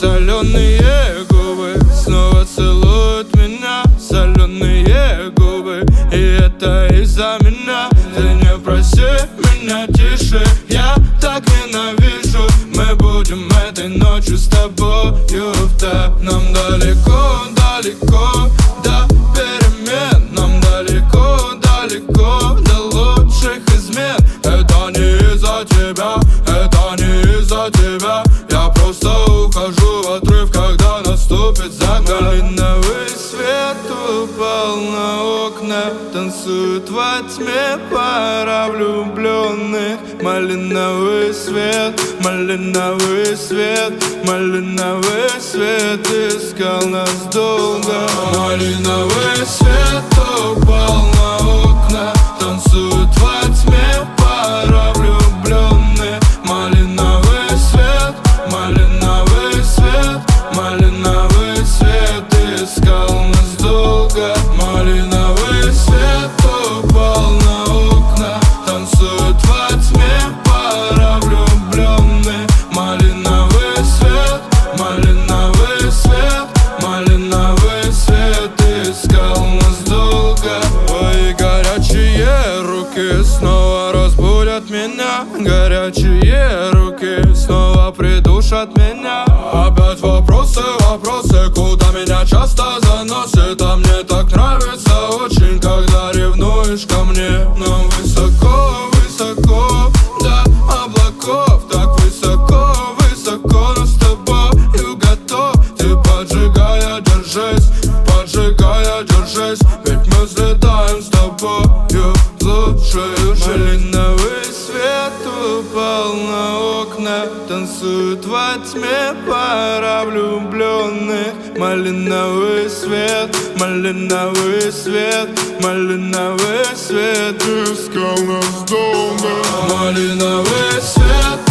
Соленые губы снова целуют меня. Соленые губы, и это из-за меня. Ты не проси меня тише, я так ненавижу. Мы будем этой ночью с тобою в топ. Нам далеко, далеко до перемен. Нам далеко, далеко до лучших измен. Это не из-за тебя, это не из-за тебя. Я просто ухожу в отрыв, когда наступит закат. Малиновый свет упал на окна, танцует во тьме пара влюбленных. Малиновый свет, малиновый свет, малиновый свет искал нас долго. Малиновый свет упал на окна, танцует во тьме пара влюбленных. Малиновый свет, малиновый свет, малиновый свет искал нас долго. Малиновый свет упал на окна, танцует во тьме пара влюбленных. Малиновый свет, малиновый свет, малиновый свет искал нас долго. Твои горячие руки снова разбудят меня. Горячие руки снова придушат меня. Опять вопросы, вопросы, куда меня часто заносит. А мне так нравится очень, когда ревнуешь ко мне. Нам высоко, высоко до облаков. Так высоко, высоко, но с тобою готов. Ты поджигая, держись, поджигая, держись. Ведь мы взлетаем с тобою в лучшую жизнь. Малиновый свет упал на окна, танцует во тьме пара влюбленных. Малиновый свет, малиновый свет, малиновый свет искал нас долго. Малиновый свет